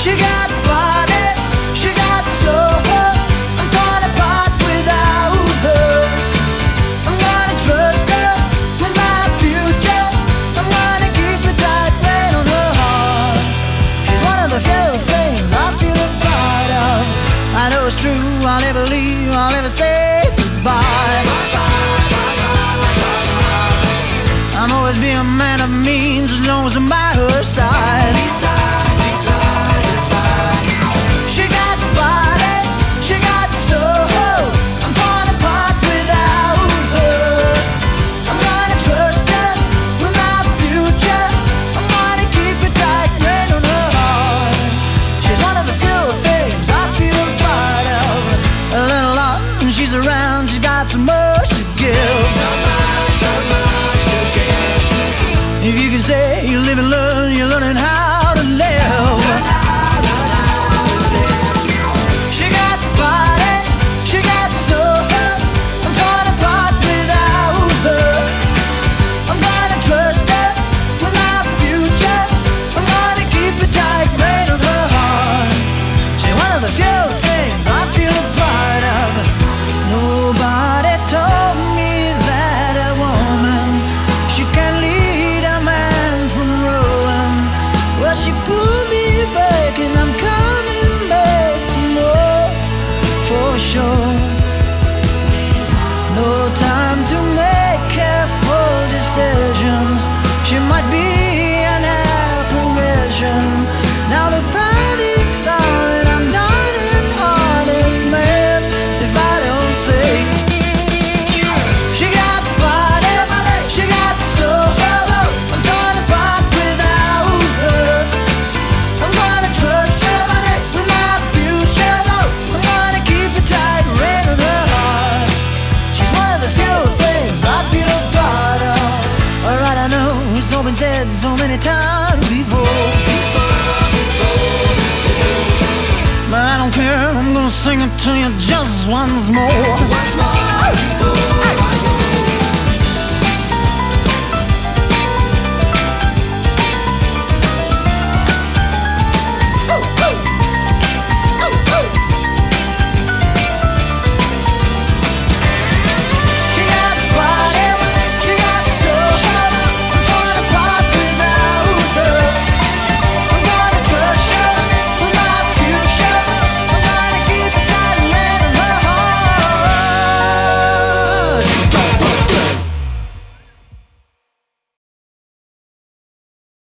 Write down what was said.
She got body, she got soul. I'm torn apart without her. I'm gonna trust her with my future. I'm gonna keep a tight rein on her heart. She's one of the few things I feel a part of. I know it's true, I'll never leave, I'll never say goodbye. I'll always be a man of means as long as I'm by her side. She got body, she got soul. I'm torn apart without her. I'm gonna trust her with my future. I'm gonna keep a tight rein on her heart. She's one of the few things I feel a part of. A little lot when she's around, she's got so much to give. So much to give. If you can say you live and learn, you're learning how to live. She got body, she got soul. I'm torn apart without her. I'm gonna trust her with my future. I'm gonna keep a tight rein on her heart. She's one of the few things I feel a part of. Nobody told me that a woman, she can lead a man from ruin. Well, she pulled me back and I'm coming back for more, for sure. No time to make careful decisions. She might be an apparition. Now the panic's on and I'm not an honest man if I don't say. She got body, she got soul. I'm torn apart without her. I'm gonna trust her with my future. I'm gonna keep a tight rein on her heart. She's one of the few things I feel a part of. Alright, I know it's all been said so many times before. But I don't care, I'm gonna sing it to you just once more.